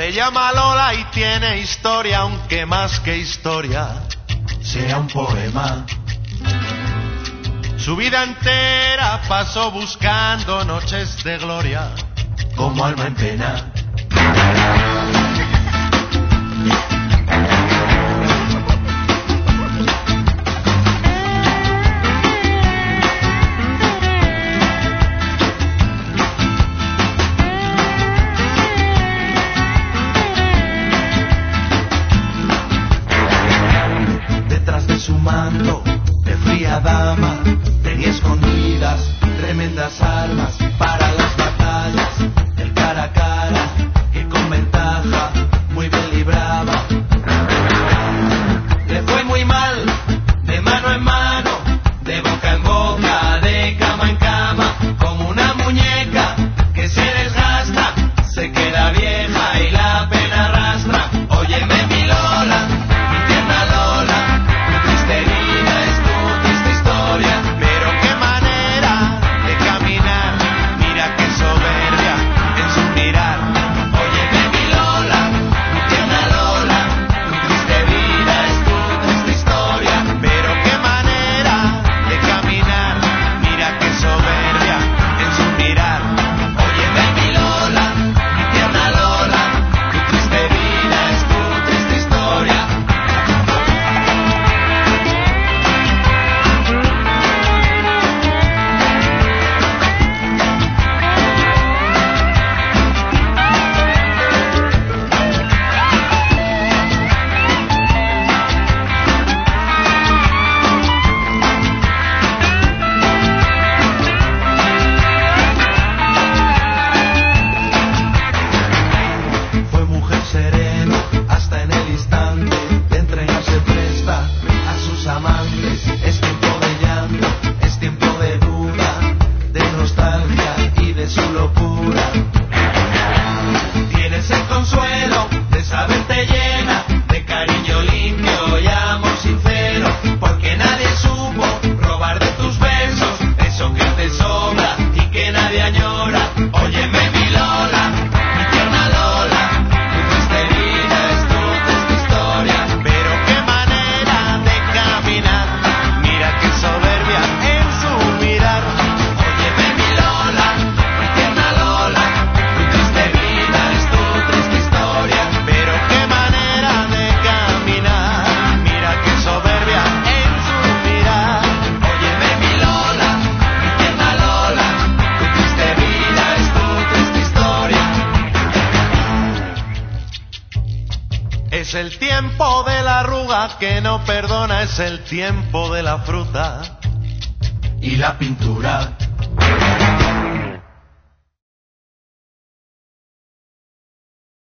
Se llama Lola y tiene historia, aunque más que historia sea un poema. Su vida entera pasó buscando noches de gloria como alma en pena. Detrás de su manto de fría dama tenía escondidas tremendas armas para las batallas, el cara a cara que con ventaja muy bien libraba. Le fue muy mal, de mano en mano, de boca en boca, de cama en cama, como una muñeca que se desgasta, se queda vieja y la pena arrastra. Óyeme mi Lola, mi tierna Lola, tu triste vida es tu triste historia, pero qué manera de caminar, mira qué soberbia en su mirar. Óyeme mi Lola, mi tierna Lola, tu triste vida es tu triste historia, pero qué manera de caminar, mira qué soberbia en su mirar. Óyeme mi Lola, mi tierna Lola, tu triste vida es tu triste historia. Fue mujer serena hasta en el instante de entregarse presta a sus amantes. Es tiempo de llanto, es tiempo de duda, de nostalgia y de su locura. Tienes el consuelo de saberte llena de cariño limpio y amor sincero, porque nadie supo robar de tus besos eso que te sobra y que nadie añora. Óyeme mi Lola, mi tierna Lola, tu triste vida es tu triste historia, pero qué manera de caminar, mira qué soberbia en su mirar. Óyeme mi Lola, mi tierna Lola, tu triste vida es tu triste historia, pero qué manera de caminar, mira qué soberbia en su mirar. Óyeme mi Lola, mi tierna Lola, tu triste vida es tu triste historia. Es el tiempo de la arruga que no perdona, es el tiempo de la fruta y la pintura.